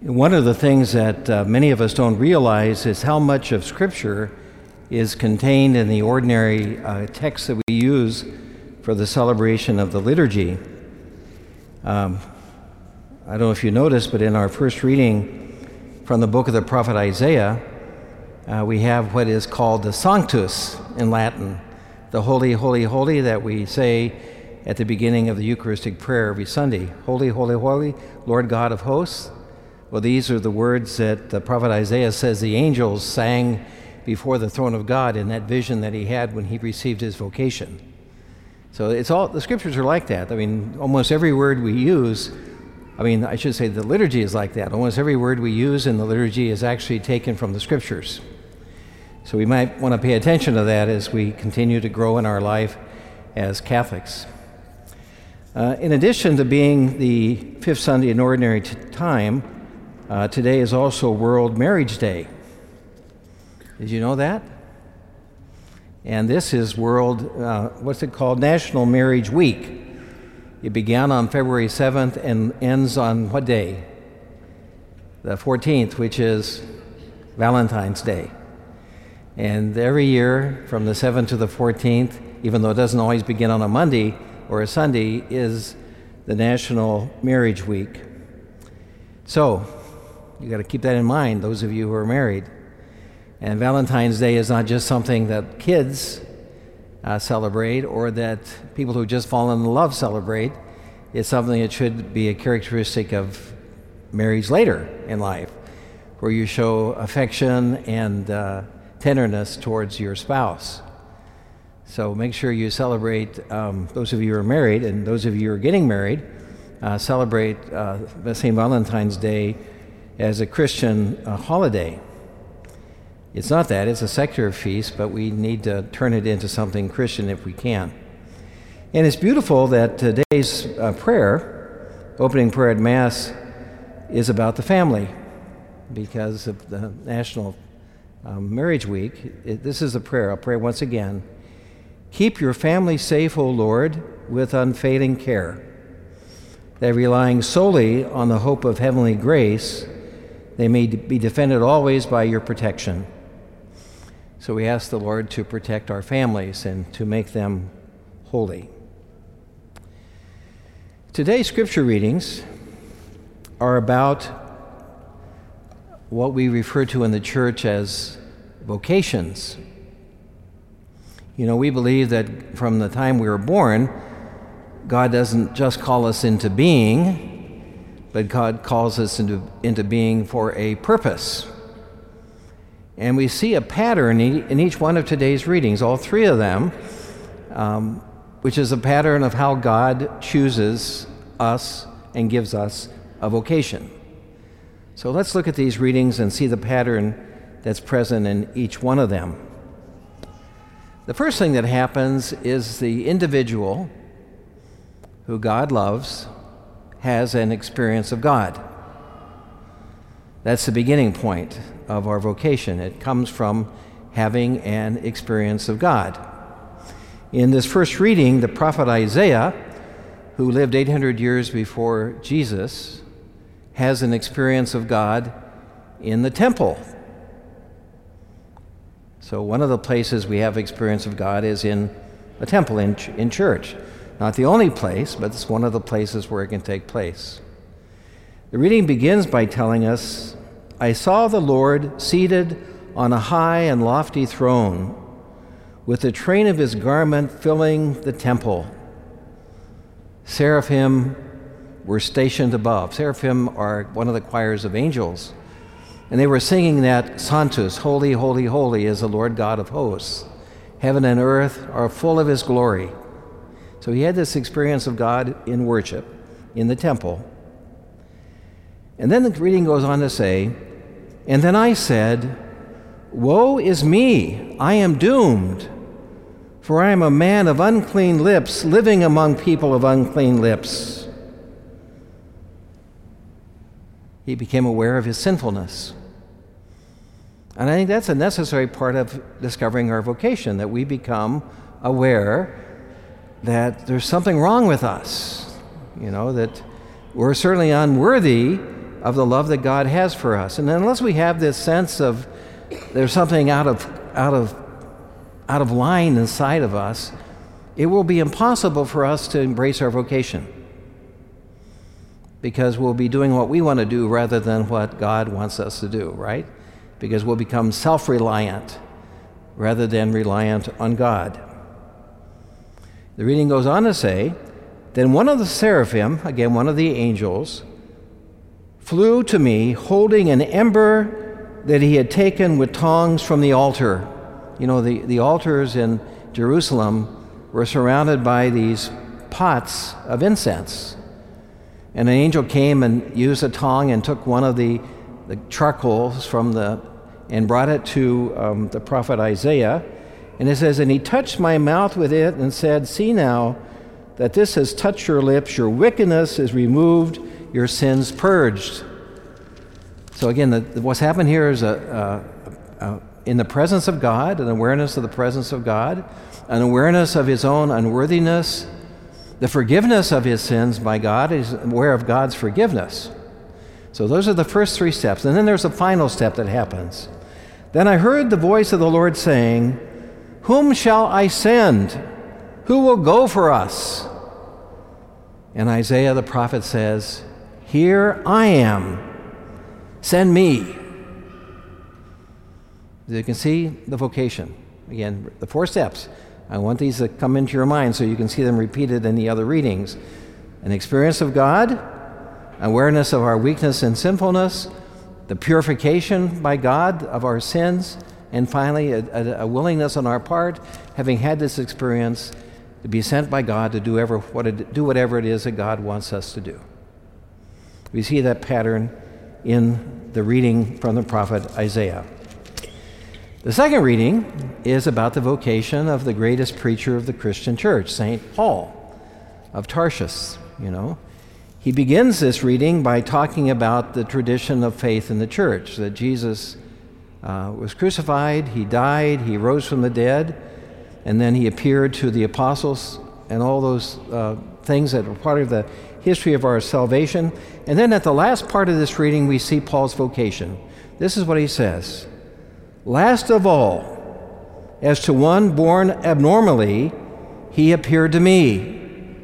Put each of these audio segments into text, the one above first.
One of the things that many of us don't realize is how much of Scripture is contained in the ordinary text that we use for the celebration of the liturgy. I don't know if you noticed, but in our first reading from the book of the prophet Isaiah, we have what is called the Sanctus in Latin, the Holy, Holy, Holy that we say at the beginning of the Eucharistic prayer every Sunday. Holy, Holy, Holy, Lord God of hosts. Well, these are the words that the prophet Isaiah says the angels sang before the throne of God in that vision that he had when he received his vocation. So it's all, the scriptures are like that. I mean, almost every word we use, I should say the liturgy is like that. Almost every word we use in the liturgy is actually taken from the scriptures. So we might want to pay attention to that as we continue to grow in our life as Catholics. In addition to being the fifth Sunday in Ordinary Time, today is also World Marriage Day. Did you know that? And this is National Marriage Week. It began on February 7th and ends on what day? The 14th, which is Valentine's Day. And every year, from the 7th to the 14th, even though it doesn't always begin on a Monday or a Sunday, is the National Marriage Week. So, you got to keep that in mind, those of you who are married. And Valentine's Day is not just something that kids celebrate or that people who just fallen in love celebrate. It's something that should be a characteristic of marriage later in life, where you show affection and tenderness towards your spouse. So make sure you celebrate, those of you who are married and those of you who are getting married, celebrate St. Valentine's Day as a Christian holiday. It's not that, it's a secular feast, but we need to turn it into something Christian if we can. And it's beautiful that today's opening prayer at Mass, is about the family because of the National Marriage Week. This is the prayer. I'll pray once again. Keep your family safe, O Lord, with unfailing care, that relying solely on the hope of heavenly grace, they may be defended always by your protection. So we ask the Lord to protect our families and to make them holy. Today's scripture readings are about what we refer to in the church as vocations. You know, we believe that from the time we were born, God doesn't just call us into being, but God calls us into being for a purpose. And we see a pattern in each one of today's readings, all three of them, which is a pattern of how God chooses us and gives us a vocation. So let's look at these readings and see the pattern that's present in each one of them. The first thing that happens is the individual who God loves has an experience of God. That's the beginning point of our vocation. It comes from having an experience of God. In this first reading, the prophet Isaiah, who lived 800 years before Jesus, has an experience of God in the temple. So one of the places we have experience of God is in a temple, in church. Not the only place, but it's one of the places where it can take place. The reading begins by telling us, I saw the Lord seated on a high and lofty throne, with the train of his garment filling the temple. Seraphim were stationed above. Seraphim are one of the choirs of angels. And they were singing that Sanctus, Holy, Holy, Holy is the Lord God of hosts. Heaven and earth are full of his glory. So he had this experience of God in worship, in the temple. And then the reading goes on to say, and then I said, woe is me, I am doomed, for I am a man of unclean lips, living among people of unclean lips. He became aware of his sinfulness. And I think that's a necessary part of discovering our vocation, that we become aware that there's something wrong with us, that we're certainly unworthy of the love that God has for us. And unless we have this sense of there's something out of line inside of us, it will be impossible for us to embrace our vocation, because we'll be doing what we want to do rather than what God wants us to do, right? Because we'll become self-reliant rather than reliant on God. The reading goes on to say, then one of the seraphim, again one of the angels, flew to me holding an ember that he had taken with tongs from the altar. You know, the altars in Jerusalem were surrounded by these pots of incense. And an angel came and used a tong and took one of the charcoals and brought it to the prophet Isaiah. And it says, and he touched my mouth with it and said, see now that this has touched your lips, your wickedness is removed, your sins purged. So again, what's happened here is in the presence of God, an awareness of the presence of God, an awareness of his own unworthiness, the forgiveness of his sins by God, is aware of God's forgiveness. So those are the first three steps. And then there's a final step that happens. Then I heard the voice of the Lord saying, whom shall I send? Who will go for us? And Isaiah the prophet says, here I am. Send me. You can see the vocation. Again, the 4 steps. I want these to come into your mind so you can see them repeated in the other readings. An experience of God, awareness of our weakness and sinfulness, the purification by God of our sins, and finally a willingness on our part, having had this experience, to be sent by God to do whatever it is that God wants us to do. We see that pattern in the reading from the prophet Isaiah. The second reading is about the vocation of the greatest preacher of the Christian church, St. Paul of Tarsus. He begins this reading by talking about the tradition of faith in the church, that Jesus was crucified, he died, he rose from the dead, and then he appeared to the apostles and all those things that were part of the history of our salvation. And then at the last part of this reading, we see Paul's vocation. This is what he says. Last of all, as to one born abnormally, he appeared to me.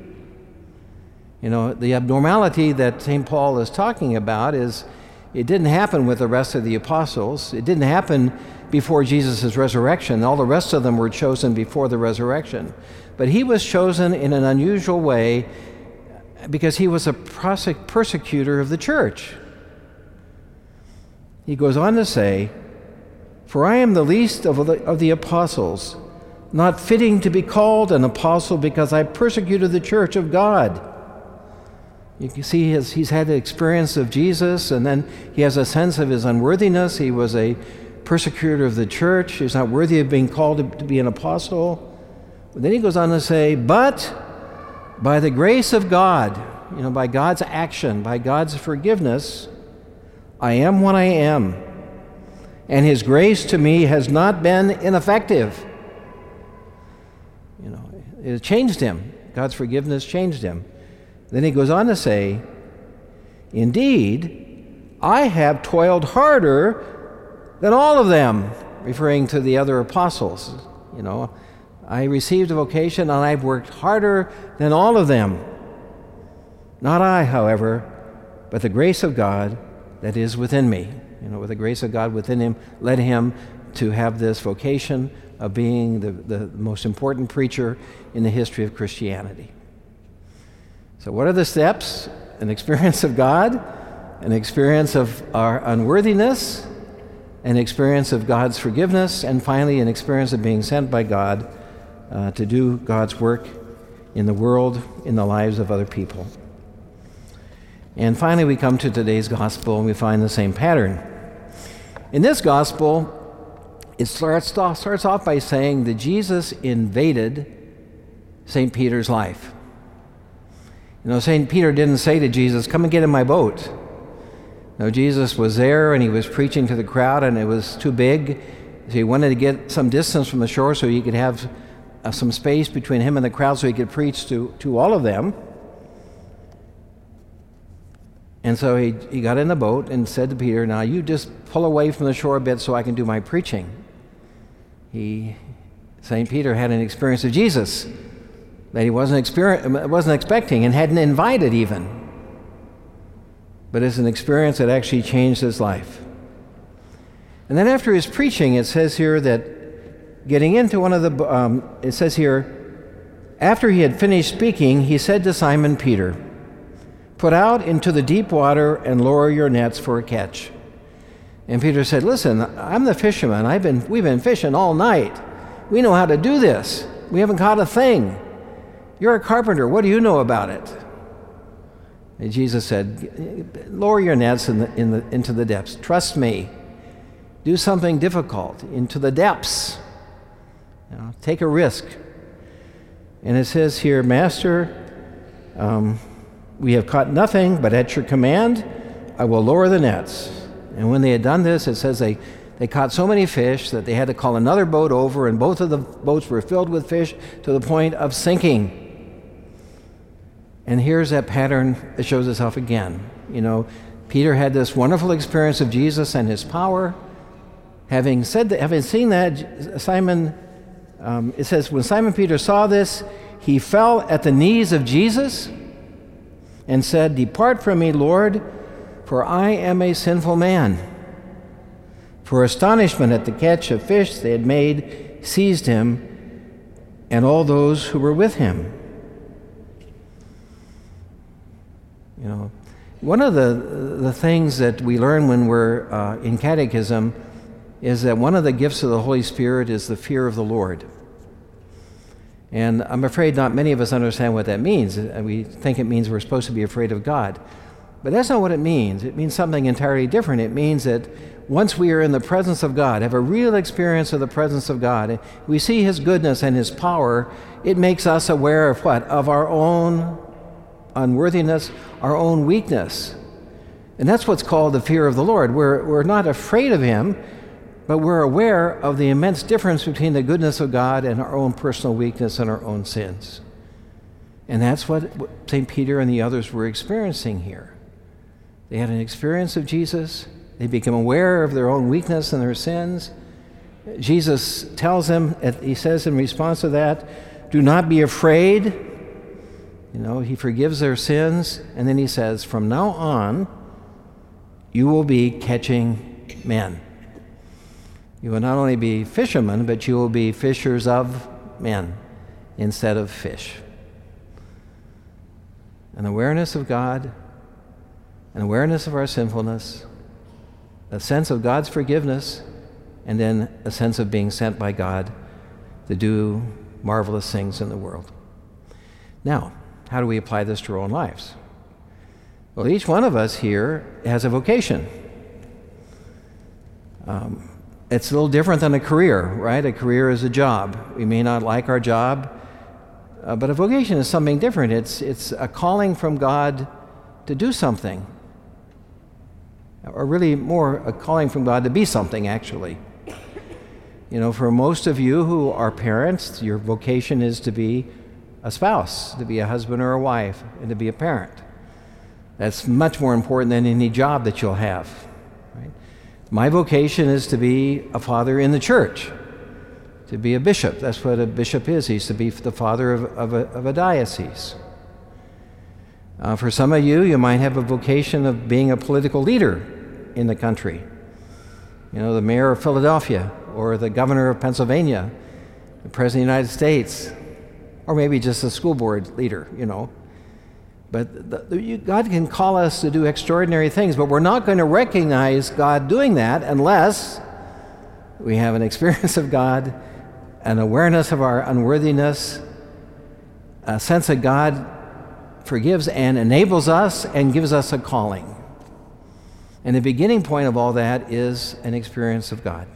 The abnormality that St. Paul is talking about is it didn't happen with the rest of the apostles. It didn't happen before Jesus' resurrection. All the rest of them were chosen before the resurrection. But he was chosen in an unusual way because he was a persecutor of the church. He goes on to say, for I am the least of the apostles, not fitting to be called an apostle because I persecuted the church of God. You can see he's had the experience of Jesus, and then he has a sense of his unworthiness. He was a persecutor of the church. He's not worthy of being called to be an apostle. But then he goes on to say, but by the grace of God, by God's action, by God's forgiveness, I am what I am. And his grace to me has not been ineffective. It changed him. God's forgiveness changed him. Then he goes on to say, indeed, I have toiled harder than all of them, referring to the other apostles. I received a vocation and I've worked harder than all of them. Not I, however, but the grace of God that is within me. With the grace of God within him, led him to have this vocation of being the most important preacher in the history of Christianity. So what are the steps? An experience of God, an experience of our unworthiness, an experience of God's forgiveness, and finally an experience of being sent by God to do God's work in the world, in the lives of other people. And finally we come to today's gospel and we find the same pattern. In this gospel, it starts off by saying that Jesus invaded St. Peter's life. St. Peter didn't say to Jesus, come and get in my boat. No, Jesus was there and he was preaching to the crowd and it was too big. So he wanted to get some distance from the shore so he could have some space between him and the crowd so he could preach to all of them. And so he got in the boat and said to Peter, now you just pull away from the shore a bit so I can do my preaching. St. Peter had an experience of Jesus that he wasn't expecting and hadn't invited even. But it's an experience that actually changed his life. And then after his preaching, it says here that getting into one of the, it says here, after he had finished speaking, he said to Simon Peter, "Put out into the deep water and lower your nets for a catch." And Peter said, "Listen, I'm the fisherman. We've been fishing all night. We know how to do this. We haven't caught a thing. You're a carpenter. What do you know about it?" And Jesus said, "Lower your nets into the depths. Trust me. Do something difficult into the depths. Take a risk." And it says here, "Master, we have caught nothing, but at your command, I will lower the nets." And when they had done this, it says they caught so many fish that they had to call another boat over, and both of the boats were filled with fish to the point of sinking. And here's that pattern that shows itself again. Peter had this wonderful experience of Jesus and his power. Having seen that, Simon, it says, when Simon Peter saw this, he fell at the knees of Jesus and said, "Depart from me, Lord, for I am a sinful man." For astonishment at the catch of fish they had made seized him and all those who were with him. One of the things that we learn when we're in catechism is that one of the gifts of the Holy Spirit is the fear of the Lord. And I'm afraid not many of us understand what that means. We think it means we're supposed to be afraid of God. But that's not what it means. It means something entirely different. It means that once we are in the presence of God, have a real experience of the presence of God, we see His goodness and His power, it makes us aware of what? Of our own unworthiness, our own weakness. And that's what's called the fear of the Lord. We're not afraid of Him, but we're aware of the immense difference between the goodness of God and our own personal weakness and our own sins. And that's what St. Peter and the others were experiencing here. They had an experience of Jesus. They became aware of their own weakness and their sins. Jesus tells them, he says in response to that, "Do not be afraid." He forgives their sins. And then he says, "From now on, you will be catching men. You will not only be fishermen, but you will be fishers of men instead of fish." An awareness of God, an awareness of our sinfulness, a sense of God's forgiveness, and then a sense of being sent by God to do marvelous things in the world. Now, how do we apply this to our own lives? Well, each one of us here has a vocation. It's a little different than a career, right? A career is a job. We may not like our job, but a vocation is something different. It's a calling from God to do something, or really more a calling from God to be something, actually. For most of you who are parents, your vocation is to be a spouse, to be a husband or a wife, and to be a parent. That's much more important than any job that you'll have. Right? My vocation is to be a father in the church, to be a bishop. That's what a bishop is. He's to be the father of a diocese. For some of you, you might have a vocation of being a political leader in the country. The mayor of Philadelphia, or the governor of Pennsylvania, the president of the United States, or maybe just a school board leader, But God can call us to do extraordinary things, but we're not going to recognize God doing that unless we have an experience of God, an awareness of our unworthiness, a sense that God forgives and enables us and gives us a calling. And the beginning point of all that is an experience of God.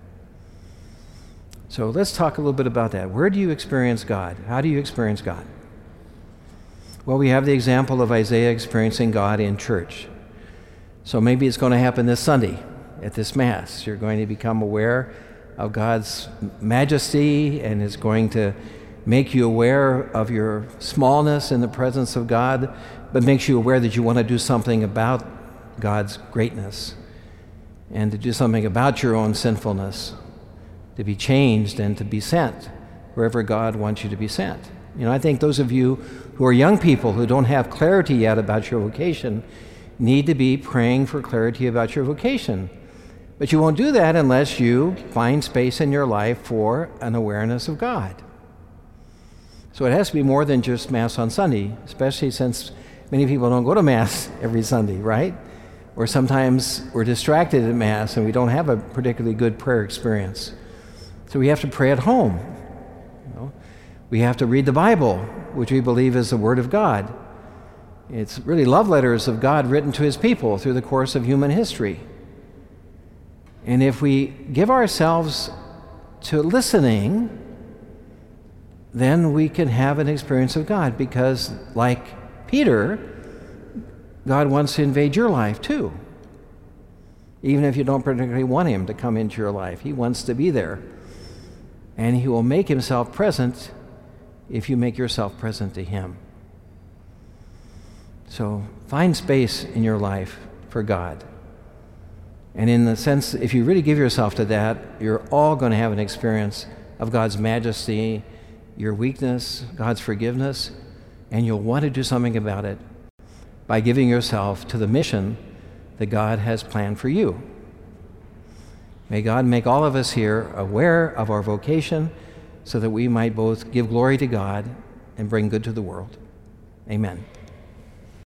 So let's talk a little bit about that. Where do you experience God? How do you experience God? Well, we have the example of Isaiah experiencing God in church. So maybe it's going to happen this Sunday at this Mass. You're going to become aware of God's majesty, and it's going to make you aware of your smallness in the presence of God, but makes you aware that you want to do something about God's greatness and to do something about your own sinfulness, to be changed and to be sent wherever God wants you to be sent. You know, I think those of you who are young people who don't have clarity yet about your vocation need to be praying for clarity about your vocation. But you won't do that unless you find space in your life for an awareness of God. So it has to be more than just Mass on Sunday, especially since many people don't go to Mass every Sunday, right? Or sometimes we're distracted at Mass and we don't have a particularly good prayer experience. So we have to pray at home. You know? We have to read the Bible, which we believe is the Word of God. It's really love letters of God written to His people through the course of human history. And if we give ourselves to listening, then we can have an experience of God, because like Peter, God wants to invade your life too. Even if you don't particularly want Him to come into your life, He wants to be there. And He will make Himself present if you make yourself present to Him. So find space in your life for God. And in the sense, if you really give yourself to that, you're all going to have an experience of God's majesty, your weakness, God's forgiveness, and you'll want to do something about it by giving yourself to the mission that God has planned for you. May God make all of us here aware of our vocation so that we might both give glory to God and bring good to the world. Amen.